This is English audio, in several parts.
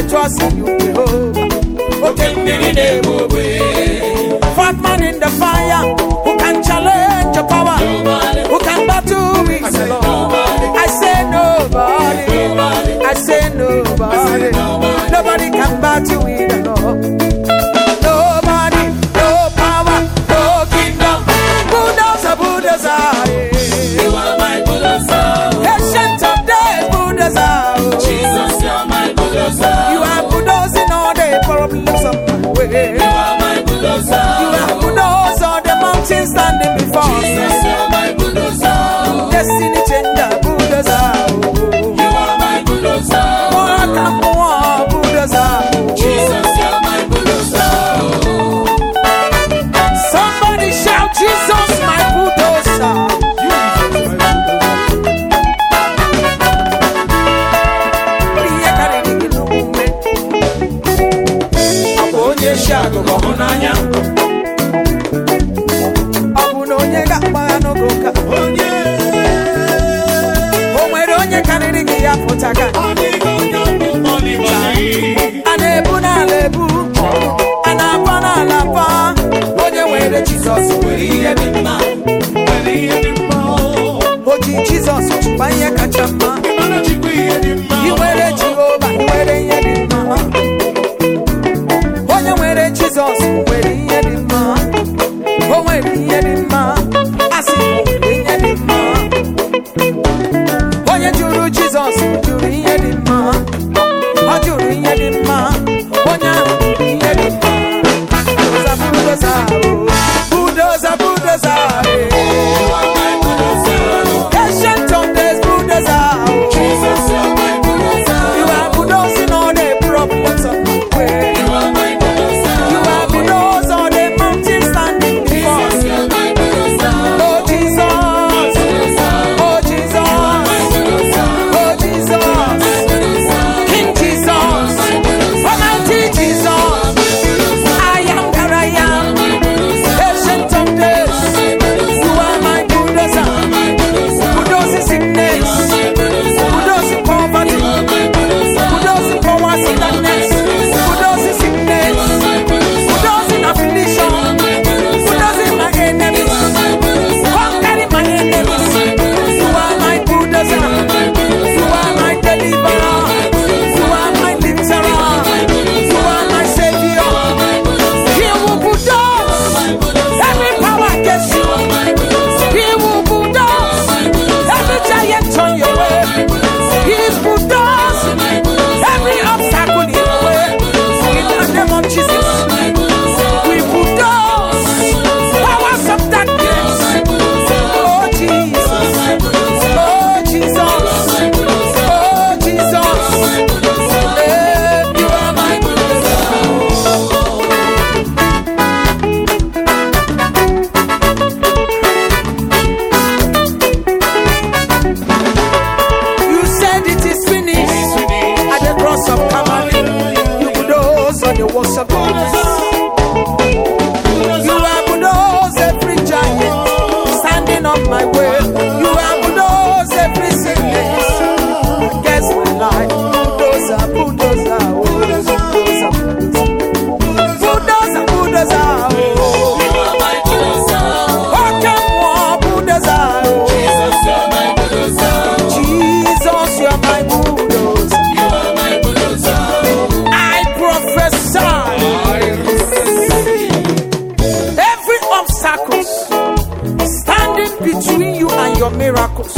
I trust in you, Jehovah. Fourth man in the fire, who can challenge your power? Who can battle with the Lord? I say nobody. I say nobody. Nobody can battle with the Lord. Nobody, no power, no kingdom. Bulldozer, bulldozer. You are my bulldozer. Ancient of days, bulldozer. Jesus, you are my bulldozer. You are bulldozing all the problems of my way. You are my bulldozer. You are bulldozer all the mountains standing before me. Jesus, you are my bulldozer. Destiny changer, bulldozer. You are my bulldozer. More bulldozer. Jesus, you are my bulldozer. Somebody shout, Jesus, my bulldozer. Shago kohonanya. Abuno nyega mano goka. Omwero onye kaniri gi ya potaka. Anebu na lebu. Anapa na lapa. Onye were Jesus were iye bima. Oji Jesus uchubanye kachama. Iwere Jehovah, iwere iye bima. Jesus, where he had in mind. Oh, where he had in mind. I see where had in mind. Oh, you do Jesus, you had in mind. Oh, you had in mind. Oh, you had in mind. Bulldozer, bulldozer. You are my bulldozer. Ancient of days, bulldozer. Jesus, you are my bulldozer. You are bulldozing all the problems of my way. You are my miracles.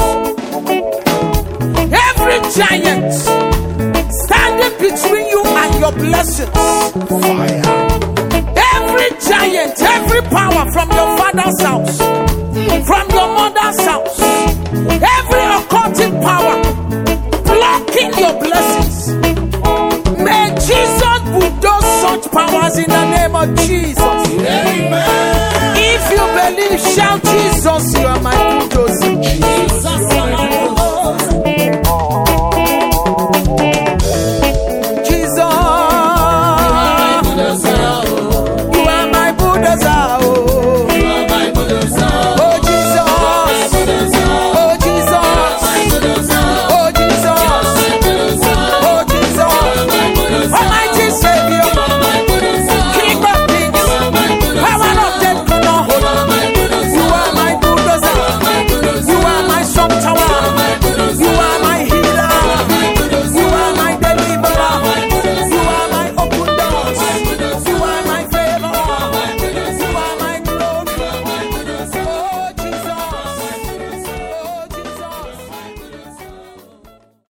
Every giant standing between you and your blessings. Fire. Every giant, every power from your father's house, from your mother's house, every occultic power blocking your blessings. May Jesus bulldoze such powers in the name of Jesus. Amen. If you believe, shout Jesus, you are my bulldozer. Jesus.